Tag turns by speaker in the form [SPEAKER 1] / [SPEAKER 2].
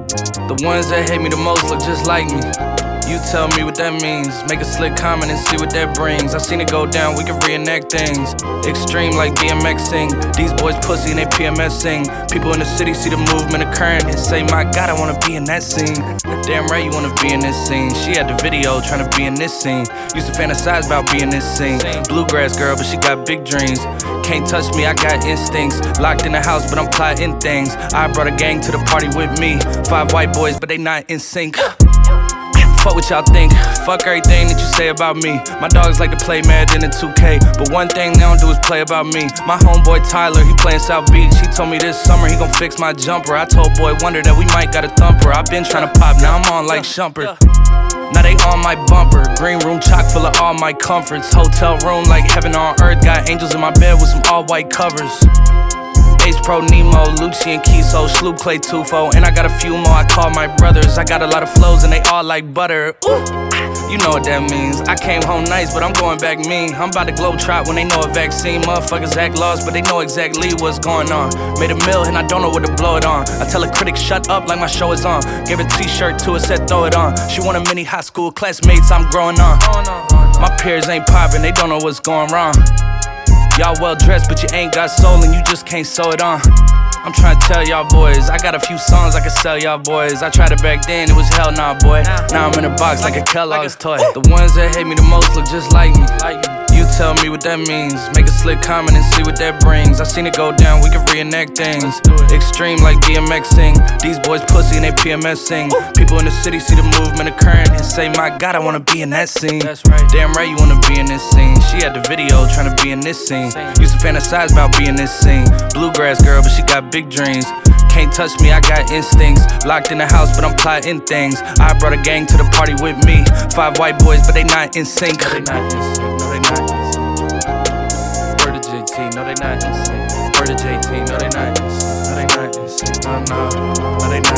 [SPEAKER 1] The ones that hate me the most look just like me. You tell me what that means. Make a slick comment and see what that brings. I seen it go down, we can reenact things. Extreme like BMXing. These boys pussy and they PMSing. People in the city see the movement occurring and say, my God, I wanna be in that scene. Damn right you wanna be in this scene. She had the video tryna be in this scene. Used to fantasize about being this scene. Bluegrass girl, but she got big dreams. Can't touch me, I got instincts. Locked in the house, but I'm plotting things. I brought a gang to the party with me. 5 white boys, but they not in sync. Fuck what y'all think, fuck everything that you say about me. My dogs like to play Madden in 2K, but one thing they don't do is play about me. My homeboy Tyler, he playin' South Beach. He told me this summer he gon' fix my jumper. I told Boy Wonder that we might got a thumper. I been tryna pop, now I'm on like Shumpert. Now they on my bumper. Green room chock full of all my comforts. Hotel room like heaven on earth. Got angels in my bed with some all white covers. Ace Pro Nemo, Lucci and Kiso, Sloop Clay Tufo, and I got a few more I call my brothers. I got a lot of flows and they all like butter. Ooh, you know what that means. I came home nice, but I'm going back mean. I'm about to globe trot when they know a vaccine. Motherfuckers act lost, but they know exactly what's going on. Made a meal and I don't know what to blow it on. I tell a critic shut up like my show is on. Gave a t-shirt to her, said throw it on. She want a mini high school classmates, I'm growing on. My peers ain't popping, they don't know what's going wrong. Y'all well dressed, but you ain't got soul and you just can't sew it on. I'm trying to tell y'all boys, I got a few songs I can sell y'all boys. I tried it back then, it was hell nah, boy. Now I'm in a box like a Kellogg's toy. The ones that hate me the most look just like me. You tell me what that means. Make a slick comment and see what that brings. I seen it go down, we can reenact things. Extreme like BMXing. These boys pussy and they PMSing. People in the city see the movement occurring and say, my God, I wanna be in that scene. Damn right you wanna be in this scene. She had the video tryna be in this scene. Used to fantasize about being this scene. Bluegrass girl, but she got big dreams. Can't touch me, I got instincts. Locked in the house, but I'm plotting things. I brought a gang to the party with me. 5 white boys, but they not in sync. No, they not in sync. No, they not in sync. Word to JT, no, they not in sync. Word to JT, no, they not in sync. No, they not in sync. No, no, they not.